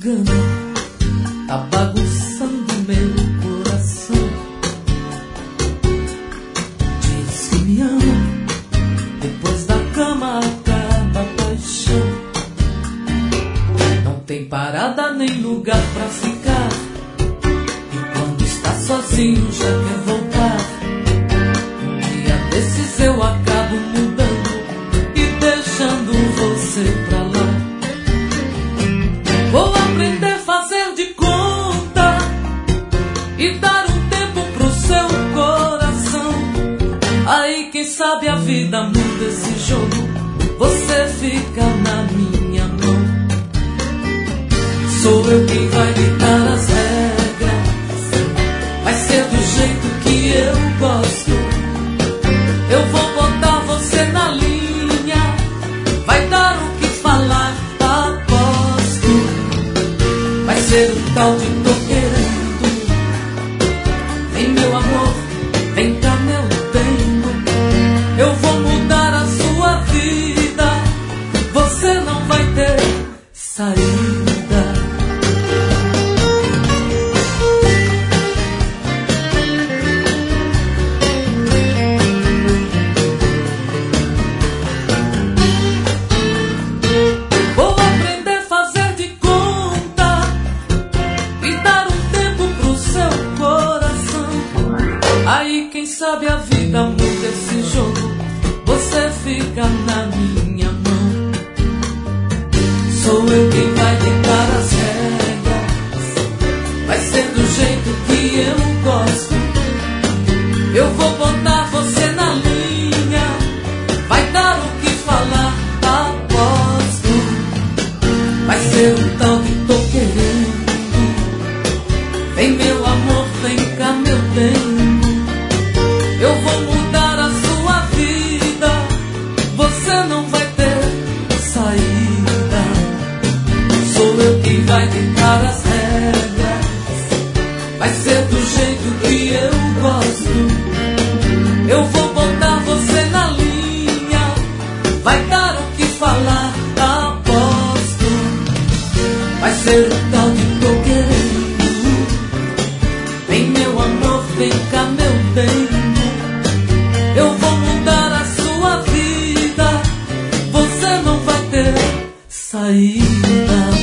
engano, tá bagunçando meu coração. Diz que me ama, depois da cama acaba a paixão. Não tem parada nem lugar pra ficar, e quando está sozinho já quer voltar. Um dia desses eu acabo mudando e deixando você pra lá. Vou aprender a fazer de conta e dar um tempo pro seu coração. Aí quem sabe a vida muda esse jogo, você fica na minha mão. Sou eu quem vai ditar as regras, vai ser do jeito que eu gosto. Eu vou botar você na linha, vai dar o que falar, aposto. Vai ser o tal de tô querendo. Vem meu amor, vem cá meu bem. Eu vou mudar a sua vida, você não vai ter saída. Sabe a vida muda esse jogo, você fica na minha mão. Sou eu quem vai ditar as regras, vai ser do jeito que eu gosto. Eu vou botar você na linha, vai dar o que falar, aposto. Vai ser o tal que tô querendo. Vem meu amor, vem cá meu bem. Eu vou mudar a sua vida, você não vai ter saída. Sou eu quem vai ditar as regras, vai ser do jeito que eu gosto. Eu vou botar você na linha, vai dar o que falar, aposto. Vai ser o tal que tô querendo. Vem meu amor, vem cá meu bem. Eu vou mudar a sua vida, você não vai ter saída.